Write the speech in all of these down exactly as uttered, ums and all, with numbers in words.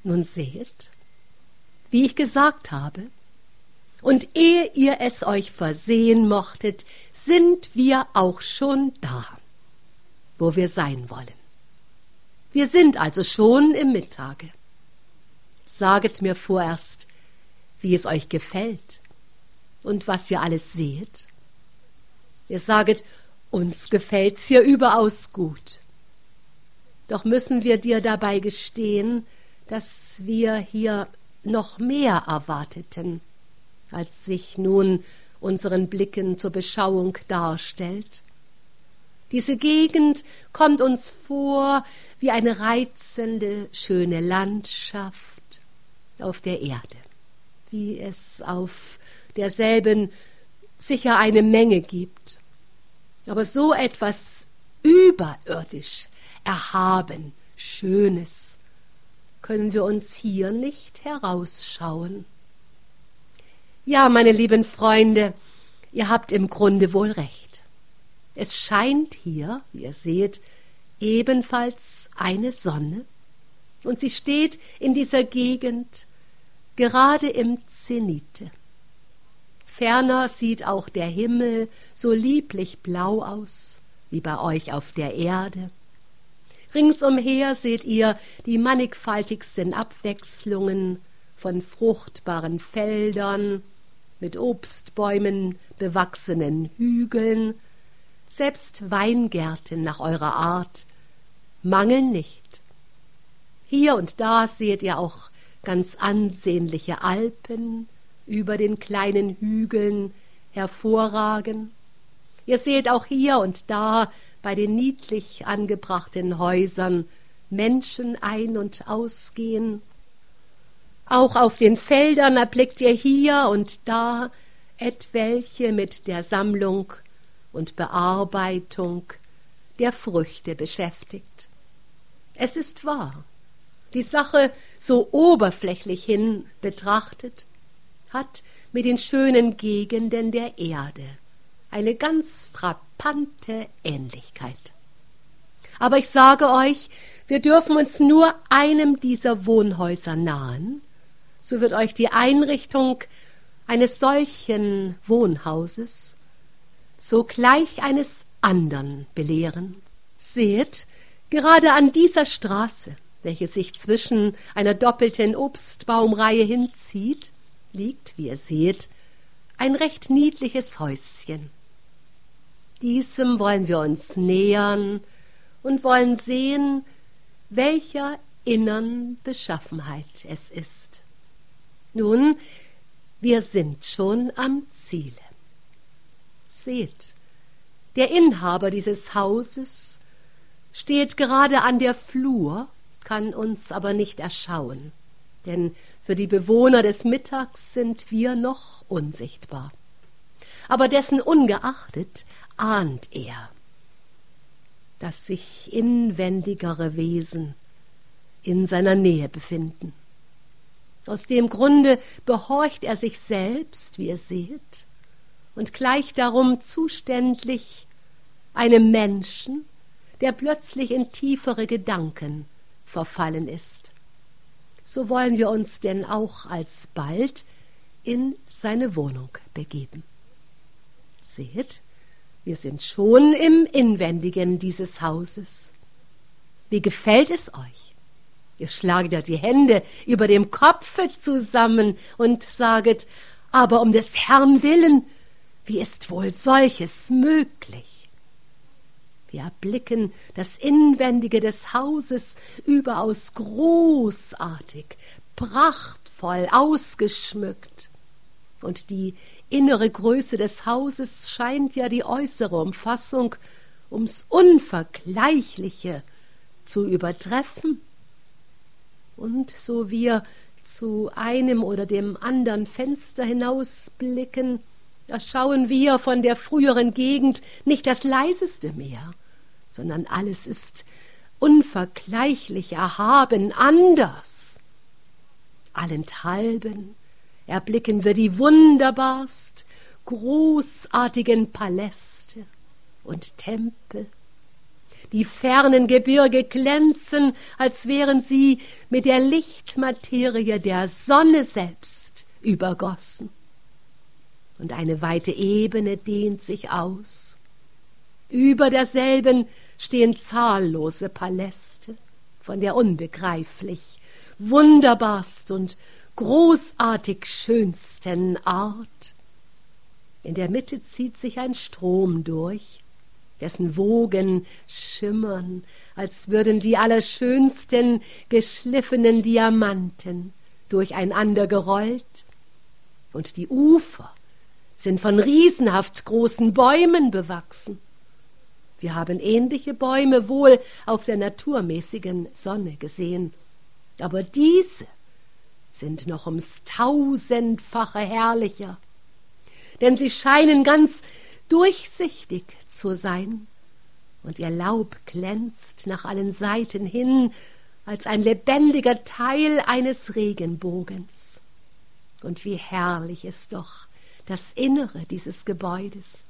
Nun seht, wie ich gesagt habe, und ehe ihr es euch versehen mochtet, sind wir auch schon da, wo wir sein wollen. Wir sind also schon im Mittage. Saget mir vorerst, wie es euch gefällt und was ihr alles seht. Ihr saget, uns gefällt's hier überaus gut. Doch müssen wir dir dabei gestehen, dass wir hier noch mehr erwarteten, als sich nun unseren Blicken zur Beschauung darstellt. Diese Gegend kommt uns vor wie eine reizende, schöne Landschaft auf der Erde, wie es auf derselben sicher eine Menge gibt. Aber so etwas überirdisch erhaben, Schönes können wir uns hier nicht herausschauen. Ja, meine lieben Freunde, ihr habt im Grunde wohl recht. Es scheint hier, wie ihr seht, ebenfalls eine Sonne, und sie steht in dieser Gegend gerade im Zenite. Ferner sieht auch der Himmel so lieblich blau aus, wie bei euch auf der Erde. Ringsumher seht ihr die mannigfaltigsten Abwechslungen von fruchtbaren Feldern, mit Obstbäumen bewachsenen Hügeln, selbst Weingärten nach eurer Art mangeln nicht. Hier und da seht ihr auch ganz ansehnliche Alpen über den kleinen Hügeln hervorragen. Ihr seht auch hier und da bei den niedlich angebrachten Häusern Menschen ein- und ausgehen. Auch auf den Feldern erblickt ihr hier und da etwelche mit der Sammlung und Bearbeitung der Früchte beschäftigt. Es ist wahr, die Sache so oberflächlich hin betrachtet, hat mit den schönen Gegenden der Erde eine ganz frappante Ähnlichkeit. Aber ich sage euch, wir dürfen uns nur einem dieser Wohnhäuser nahen, so wird euch die Einrichtung eines solchen Wohnhauses sogleich eines andern belehren. Seht, gerade an dieser Straße, welche sich zwischen einer doppelten Obstbaumreihe hinzieht, liegt, wie ihr seht, ein recht niedliches Häuschen. Diesem wollen wir uns nähern und wollen sehen, welcher innern Beschaffenheit es ist. Nun, wir sind schon am Ziele. Seht, der Inhaber dieses Hauses steht gerade an der Flur, kann uns aber nicht erschauen, denn für die Bewohner des Mittags sind wir noch unsichtbar. Aber dessen ungeachtet ahnt er, dass sich inwendigere Wesen in seiner Nähe befinden. Aus dem Grunde behorcht er sich selbst, wie ihr seht, und gleicht darum zuständlich einem Menschen, der plötzlich in tiefere Gedanken verfallen ist. So wollen wir uns denn auch alsbald in seine Wohnung begeben. Seht, wir sind schon im Inwendigen dieses Hauses. Wie gefällt es euch? Ihr schlaget ja die Hände über dem Kopfe zusammen und saget, aber um des Herrn willen, wie ist wohl solches möglich? Wir erblicken das Inwendige des Hauses überaus großartig, prachtvoll ausgeschmückt. Und die innere Größe des Hauses scheint ja die äußere Umfassung ums Unvergleichliche zu übertreffen. Und so wir zu einem oder dem andern Fenster hinausblicken, erschauen wir von der früheren Gegend nicht das Leiseste mehr, sondern alles ist unvergleichlich erhaben anders. Allenthalben erblicken wir die wunderbarst großartigen Paläste und Tempel, Die fernen Gebirge glänzen, als wären sie mit der Lichtmaterie der Sonne selbst übergossen. Und eine weite Ebene dehnt sich aus. Über derselben stehen zahllose Paläste von der unbegreiflich, wunderbarst und großartig schönsten Art. In der Mitte zieht sich ein Strom durch, dessen Wogen schimmern, als würden die allerschönsten geschliffenen Diamanten durcheinander gerollt, und die Ufer sind von riesenhaft großen Bäumen bewachsen. Wir haben ähnliche Bäume wohl auf der naturmäßigen Sonne gesehen, aber diese sind noch ums tausendfache herrlicher, denn sie scheinen ganz durchsichtig zu sein, und ihr Laub glänzt nach allen Seiten hin als ein lebendiger Teil eines Regenbogens. Und wie herrlich ist doch das Innere dieses Gebäudes.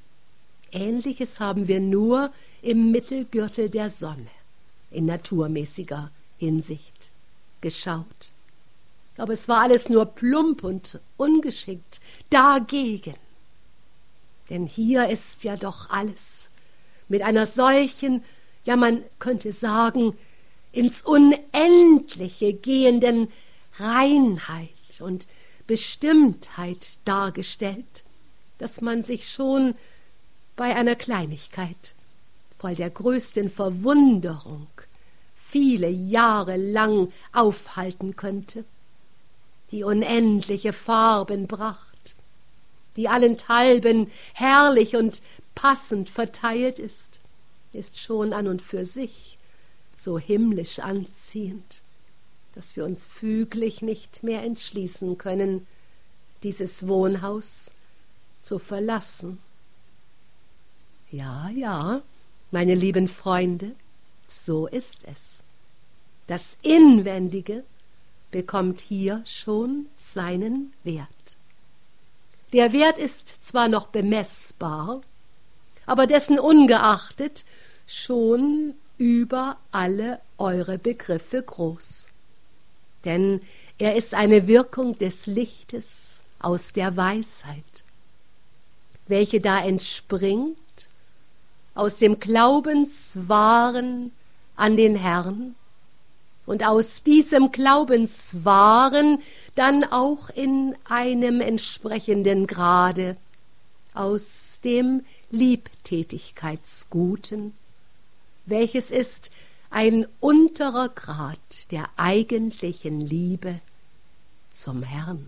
Ähnliches haben wir nur im Mittelgürtel der Sonne in naturmäßiger Hinsicht geschaut. Aber es war alles nur plump und ungeschickt dagegen. Denn hier ist ja doch alles mit einer solchen, ja man könnte sagen, ins Unendliche gehenden Reinheit und Bestimmtheit dargestellt, dass man sich schon bei einer Kleinigkeit voll der größten Verwunderung viele Jahre lang aufhalten könnte, die unendliche Farbenpracht, die allenthalben herrlich und passend verteilt ist, ist schon an und für sich so himmlisch anziehend, dass wir uns füglich nicht mehr entschließen können, dieses Wohnhaus zu verlassen. Ja, ja, meine lieben Freunde, so ist es. Das Inwendige bekommt hier schon seinen Wert. Der Wert ist zwar noch bemessbar, aber dessen ungeachtet schon über alle eure Begriffe groß. Denn er ist eine Wirkung des Lichtes aus der Weisheit, welche da entspringt aus dem Glaubenswahren an den Herrn und aus diesem Glaubenswahren dann auch in einem entsprechenden Grade aus dem Liebtätigkeitsguten, welches ist ein unterer Grad der eigentlichen Liebe zum Herrn.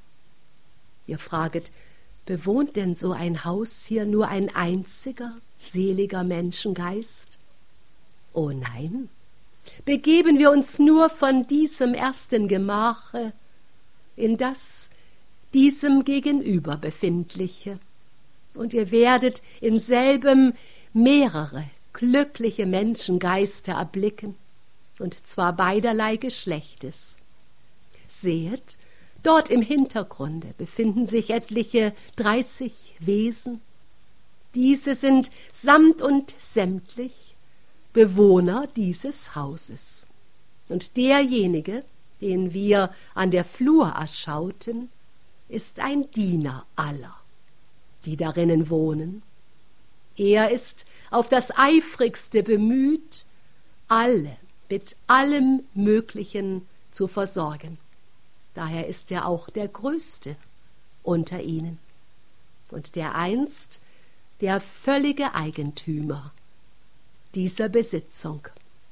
Ihr fraget, bewohnt denn so ein Haus hier nur ein einziger seliger Menschengeist? Oh nein, begeben wir uns nur von diesem ersten Gemache in das diesem gegenüber befindliche, und ihr werdet in selbem mehrere glückliche Menschengeister erblicken, und zwar beiderlei Geschlechtes. Sehet, dort im Hintergrunde befinden sich etliche dreißig Wesen. Diese sind samt und sämtlich Bewohner dieses Hauses. Und derjenige, den wir an der Flur erschauten, ist ein Diener aller, die darinnen wohnen. Er ist auf das eifrigste bemüht, alle mit allem Möglichen zu versorgen. Daher ist er auch der Größte unter ihnen und dereinst der völlige Eigentümer dieser Besitzung.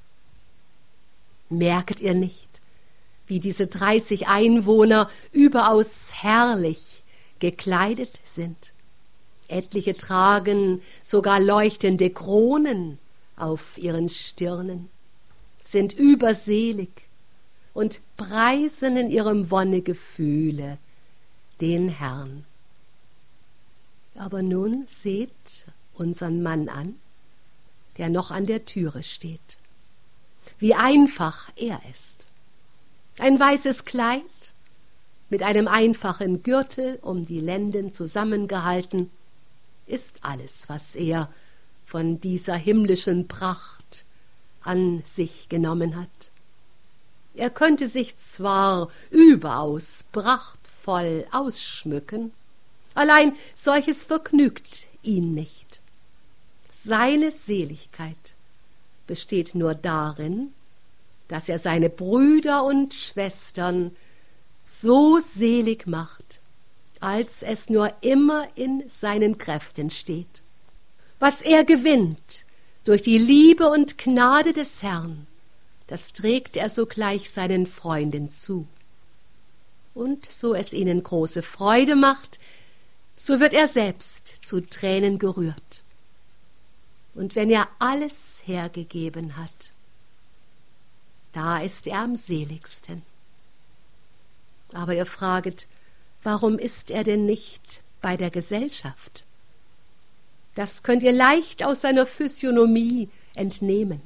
Merket ihr nicht, wie diese dreißig Einwohner überaus herrlich gekleidet sind? Etliche tragen sogar leuchtende Kronen auf ihren Stirnen, sind überselig und preisen in ihrem Wonnegefühle den Herrn. Aber nun seht unseren Mann an, der noch an der Türe steht. Wie einfach er ist. Ein weißes Kleid mit einem einfachen Gürtel um die Lenden zusammengehalten, ist alles, was er von dieser himmlischen Pracht an sich genommen hat. Er könnte sich zwar überaus prachtvoll ausschmücken, allein solches vergnügt ihn nicht. Seine Seligkeit besteht nur darin, dass er seine Brüder und Schwestern so selig macht, als es nur immer in seinen Kräften steht. Was er gewinnt durch die Liebe und Gnade des Herrn, das trägt er sogleich seinen Freunden zu. Und so es ihnen große Freude macht, so wird er selbst zu Tränen gerührt. Und wenn er alles hergegeben hat, da ist er am seligsten. Aber ihr fraget, warum ist er denn nicht bei der Gesellschaft? Das könnt ihr leicht aus seiner Physiognomie entnehmen.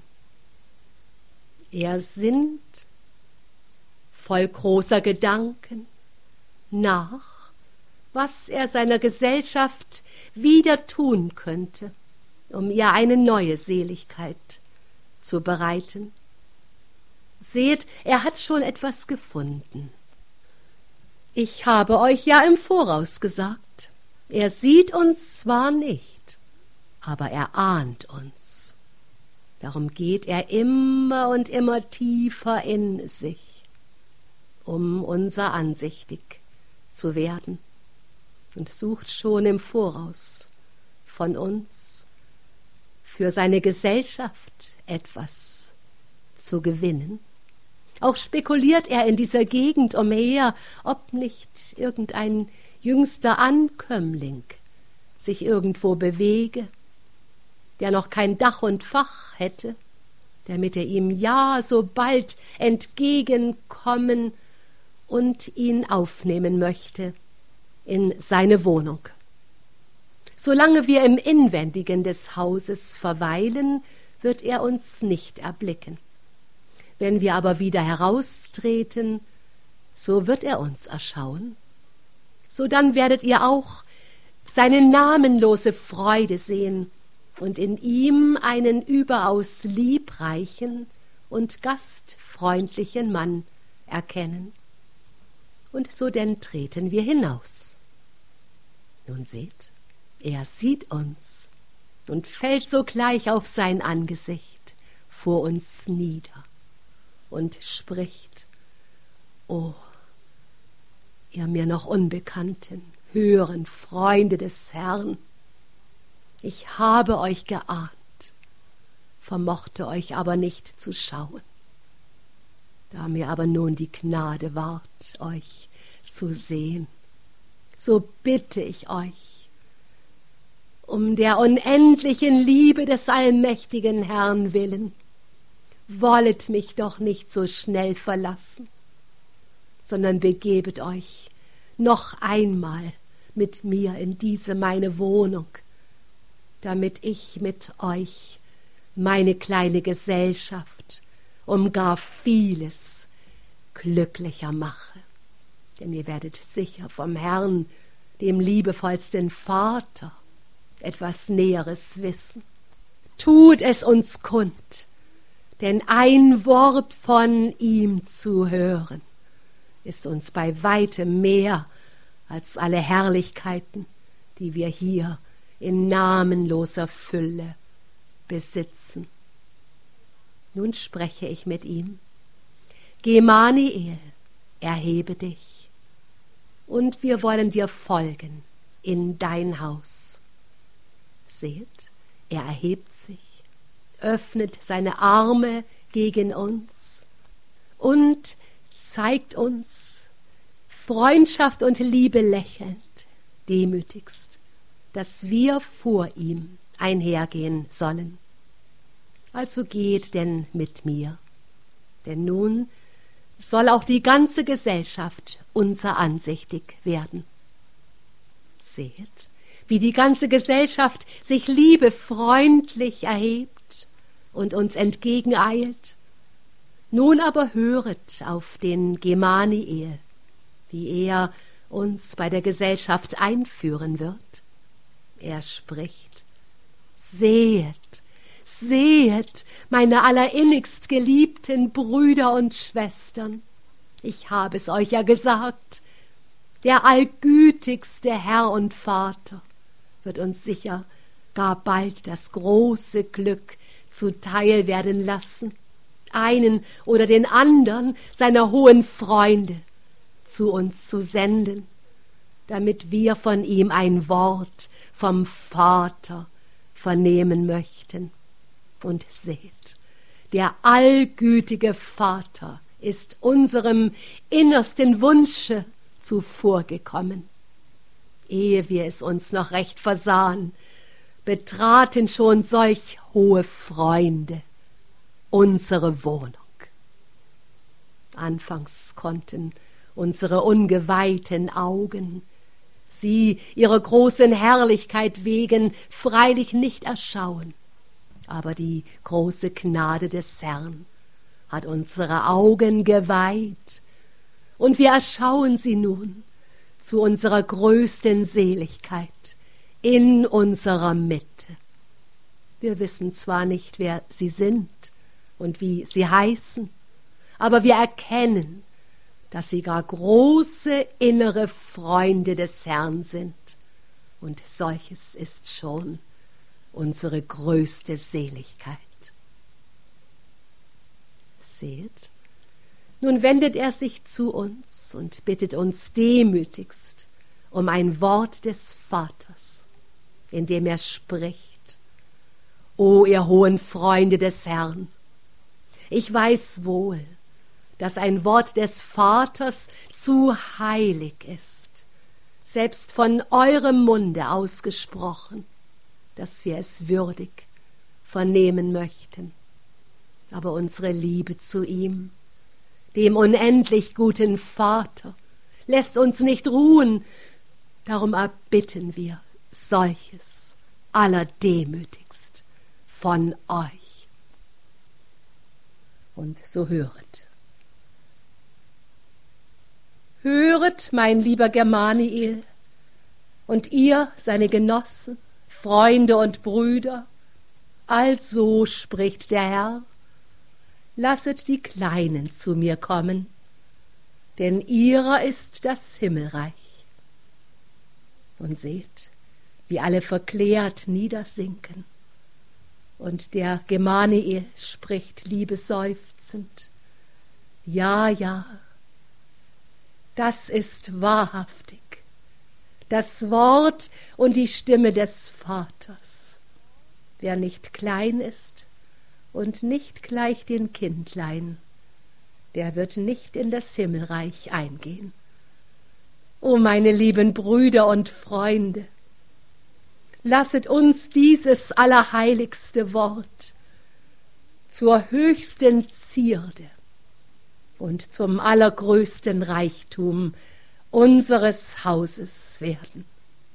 Er sinnt voll großer Gedanken nach, was er seiner Gesellschaft wieder tun könnte, um ihr eine neue Seligkeit zu bereiten. Seht, er hat schon etwas gefunden. Ich habe euch ja im Voraus gesagt, er sieht uns zwar nicht, aber er ahnt uns. Darum geht er immer und immer tiefer in sich, um unser ansichtig zu werden, und sucht schon im Voraus von uns für seine Gesellschaft etwas zu gewinnen. Auch spekuliert er in dieser Gegend umher, ob nicht irgendein jüngster Ankömmling sich irgendwo bewege, der noch kein Dach und Fach hätte, damit er ihm ja so bald entgegenkommen und ihn aufnehmen möchte in seine Wohnung. Solange wir im Inwendigen des Hauses verweilen, wird er uns nicht erblicken. Wenn wir aber wieder heraustreten, so wird er uns erschauen. Sodann werdet ihr auch seine namenlose Freude sehen und in ihm einen überaus liebreichen und gastfreundlichen Mann erkennen. Und so denn treten wir hinaus. Nun seht, er sieht uns und fällt sogleich auf sein Angesicht vor uns nieder und spricht: O, ihr mir noch unbekannten, höheren Freunde des Herrn, ich habe euch geahnt, vermochte euch aber nicht zu schauen. Da mir aber nun die Gnade ward, euch zu sehen, so bitte ich euch, um der unendlichen Liebe des allmächtigen Herrn willen, wollet mich doch nicht so schnell verlassen, sondern begebet euch noch einmal mit mir in diese meine Wohnung, damit ich mit euch meine kleine Gesellschaft um gar vieles glücklicher mache. Denn ihr werdet sicher vom Herrn, dem liebevollsten Vater, etwas Näheres wissen. Tut es uns kund, denn ein Wort von ihm zu hören, ist uns bei weitem mehr als alle Herrlichkeiten, die wir hier in namenloser Fülle besitzen. Nun spreche ich mit ihm: Gemaniel, erhebe dich, und wir wollen dir folgen in dein Haus. Seht, er erhebt sich, öffnet seine Arme gegen uns und zeigt uns Freundschaft und Liebe lächelnd, demütigst, dass wir vor ihm einhergehen sollen. Also geht denn mit mir, denn nun soll auch die ganze Gesellschaft unser ansichtig werden. Seht, wie die ganze Gesellschaft sich liebefreundlich erhebt und uns entgegeneilt. Nun aber höret auf den Gemaniel, wie er uns bei der Gesellschaft einführen wird. Er spricht: Sehet, sehet, meine allerinnigst geliebten Brüder und Schwestern, ich habe es euch ja gesagt, der allgütigste Herr und Vater wird uns sicher gar bald das große Glück zuteil werden lassen, einen oder den andern seiner hohen Freunde zu uns zu senden, damit wir von ihm ein Wort vom Vater vernehmen möchten. Und seht, der allgütige Vater ist unserem innersten Wunsche zuvorgekommen. Ehe wir es uns noch recht versahen, betraten schon solch hohe Freunde unsere Wohnung. Anfangs konnten unsere ungeweihten Augen sie ihrer großen Herrlichkeit wegen freilich nicht erschauen, aber die große Gnade des Herrn hat unsere Augen geweiht, und wir erschauen sie nun zu unserer größten Seligkeit in unserer Mitte. Wir wissen zwar nicht, wer sie sind und wie sie heißen, aber wir erkennen, dass sie gar große innere Freunde des Herrn sind, und solches ist schon unsere größte Seligkeit. Seht, nun wendet er sich zu uns und bittet uns demütigst um ein Wort des Vaters, in dem er spricht: O ihr hohen Freunde des Herrn, ich weiß wohl, dass ein Wort des Vaters zu heilig ist, selbst von eurem Munde ausgesprochen, dass wir es würdig vernehmen möchten. Aber unsere Liebe zu ihm, dem unendlich guten Vater, lässt uns nicht ruhen, darum erbitten wir solches allerdemütigst von euch. Und so höret. Höret, mein lieber Germaniel, und ihr, seine Genossen, Freunde und Brüder, also spricht der Herr: Lasset die Kleinen zu mir kommen, denn ihrer ist das Himmelreich. Und seht, wie alle verklärt niedersinken, und der Gemaniel spricht liebeseufzend: Ja, ja, das ist wahrhaftig das Wort und die Stimme des Vaters. Wer nicht klein ist und nicht gleich den Kindlein, der wird nicht in das Himmelreich eingehen. O meine lieben Brüder und Freunde, lasset uns dieses allerheiligste Wort zur höchsten Zierde und zum allergrößten Reichtum unseres Hauses werden.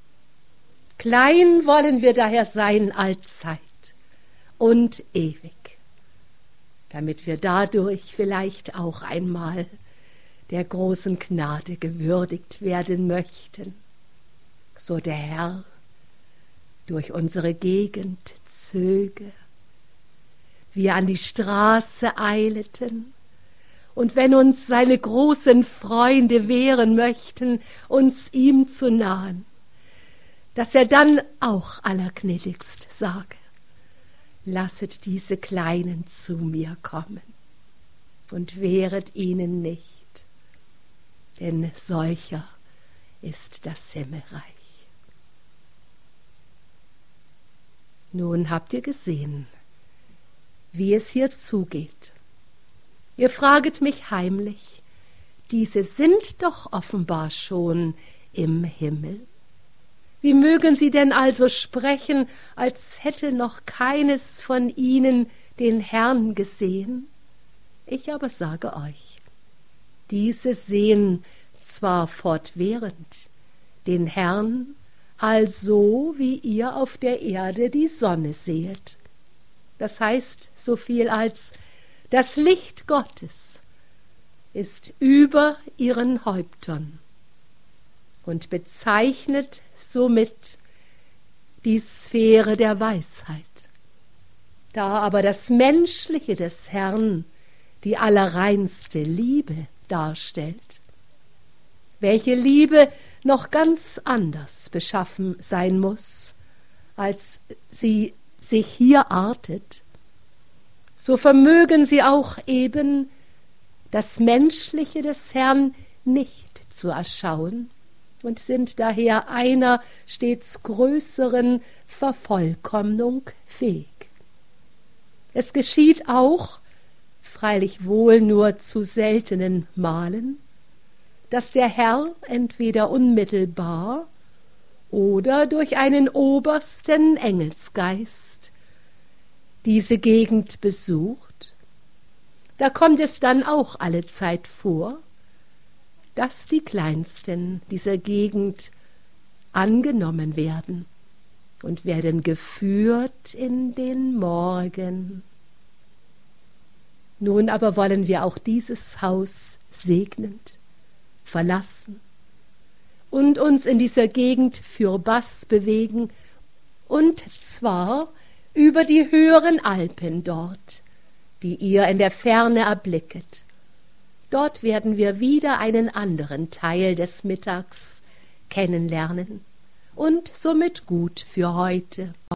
Klein wollen wir daher sein allzeit und ewig, damit wir dadurch vielleicht auch einmal der großen Gnade gewürdigt werden möchten, so der Herr durch unsere Gegend zöge, wir an die Straße eileten, und wenn uns seine großen Freunde wehren möchten, uns ihm zu nahen, dass er dann auch allergnädigst sage: Lasset diese Kleinen zu mir kommen und wehret ihnen nicht, denn solcher ist das Himmelreich. Nun habt ihr gesehen, wie es hier zugeht. Ihr fraget mich heimlich: Diese sind doch offenbar schon im Himmel. Wie mögen sie denn also sprechen, als hätte noch keines von ihnen den Herrn gesehen? Ich aber sage euch, diese sehen zwar fortwährend den Herrn, also wie ihr auf der Erde die Sonne sehet. Das heißt so viel als: Das Licht Gottes ist über ihren Häuptern und bezeichnet somit die Sphäre der Weisheit. Da aber das Menschliche des Herrn die allerreinste Liebe darstellt, welche Liebe noch ganz anders beschaffen sein muß, als sie sich hier artet, so vermögen sie auch eben das Menschliche des Herrn nicht zu erschauen und sind daher einer stets größeren Vervollkommnung fähig. Es geschieht auch, freilich wohl nur zu seltenen Malen, dass der Herr entweder unmittelbar oder durch einen obersten Engelsgeist diese Gegend besucht. Da kommt es dann auch allezeit vor, dass die Kleinsten dieser Gegend angenommen werden und werden geführt in den Morgen. Nun aber wollen wir auch dieses Haus segnend verlassen und uns in dieser Gegend fürbaß bewegen, und zwar über die höheren Alpen dort, die ihr in der Ferne erblicket. Dort werden wir wieder einen anderen Teil des Mittags kennenlernen und somit gut für heute.